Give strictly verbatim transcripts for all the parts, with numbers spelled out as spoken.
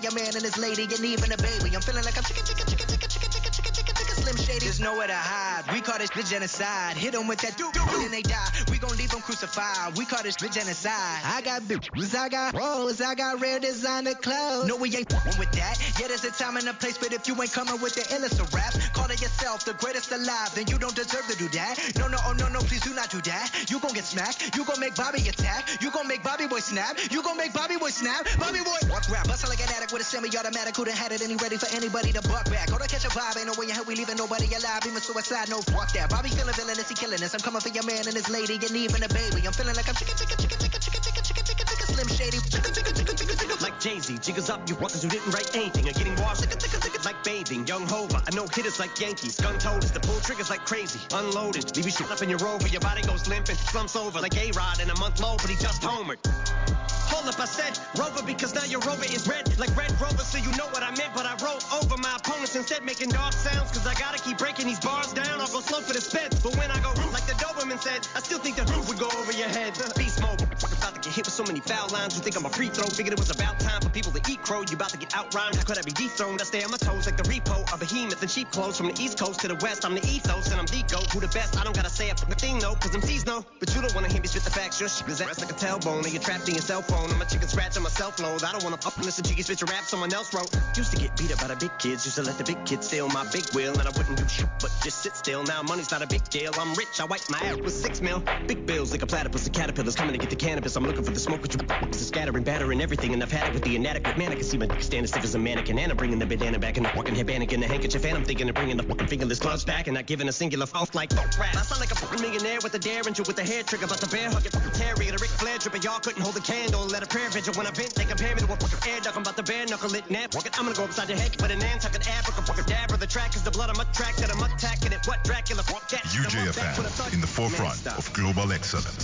your man and his lady and even a baby. I'm feeling like I'm chicken, chicken, chicken, chicken, chicken, chicken, chicken, chicken, chicken, Slim Shady. There's nowhere to hide. We call this shit genocide. Hit them with that doo doo and they die. We gon' leave them crucified. We call this shit genocide. I got bitches, I got rolls, I got rare designer clothes. No, we ain't f***ing with that. Yeah, there's a time and a place, but if you ain't coming with the illest of raps, calling yourself the greatest alive, then you don't deserve to do that. No, no, oh no, no, please do not do that. You gon' get smacked. You gon' make Bobby attack. You gon' make Bobby boy snap. You gon' make Bobby boy snap. Bobby boy walk rap, bustin' like an addict with a semi-automatic. Who done had it and he ready for anybody to buck back. Go to catch a vibe, ain't no way in hell we leaving nobody alive. Even suicide, no fuck that. Bobby feeling villainous, he killing us. I'm coming for your man and his lady and even a baby. I'm feeling like I'm chicken, chicken, chicken, chicken, chicken, chicken, chicken, chicken, chicken, Slim Shady. Chicken, chicken, chicken, chicken, chicken. Like Jay-Z, jiggers up, you walkers who didn't write anything are getting washed. Chicken, chicken, chicken. Like bathing, young Hova. I know hitters like Yankees, gun toters, the pull triggers like crazy. Unloaded, leave you shit up in your rover, your body goes limping, slumps over like A-Rod in a month low, but he just homered. Hold up, I said Rover because now your Rover is red like Red Rover, so you know what I meant. But I wrote over my opponents instead, making dark sounds, cause I gotta keep breaking these bars down. I'll go slow for the speds, but when I go like the Doberman said, I still think the roof would go over your head. Beast mode, about to get hit with so many foul lines. You think I'm a free throw? Figured it was about time for people to eat crow. You about to get outrhymed? How could I be dethroned? I stay on my toes like the repo, a behemoth in cheap clothes. From the east coast to the west, I'm the ethos and I'm the goat. Who the best? I don't gotta say a fucking thing though, cause M Cs know. But you don't wanna hear me spit the facts. Your shit is ass like a tailbone, and you're trapped in your cell phone. I'm a chicken scratch on my self load. I don't wanna up and listen to you spit your rap someone else wrote. Used to get beat up by the big kids, used to let the big kids steal my big wheel, and I wouldn't do shit but just sit still. Now money's not a big deal. I'm rich, I wipe my ass with six mil. Big bills like a platypus, the caterpillars coming to get the cannabis. I'm looking for the smoke with you scattering, battering everything, and I've had it with the inadequate man. I can see my dick standing stiff as a mannequin, and I'm bringing the bandana back and the fucking headband and the handkerchief, and I'm thinking of bringing the fucking fingerless gloves back and not giving a singular false like fuck rap. I sound like a fucking millionaire with a derringer with a hair trigger, about the bear hug your fucking terrier, the Ric Flair dripper. Y'all couldn't hold a candle, let a prayer vigil when I vent. They compare me to a fucking air duck. I'm about to bare knuckle it nap. I'm gonna go upside your head with an Nantucket Africa fucking dab of the track, cause the blood I'm attracted that I'm attacking it. What Dracula fuck that? U J F M in the forefront of global excellence.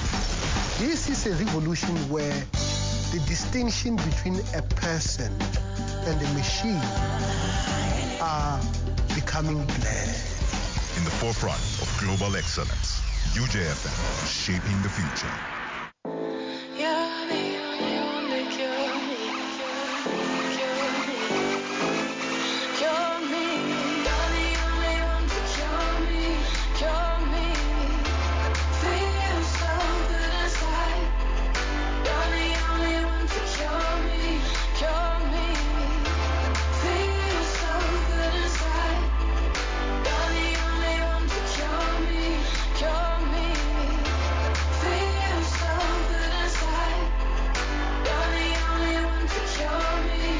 This is a revolution where the distinction between a person and a machine are becoming blurred. In the forefront of global excellence, U J F M, shaping the future.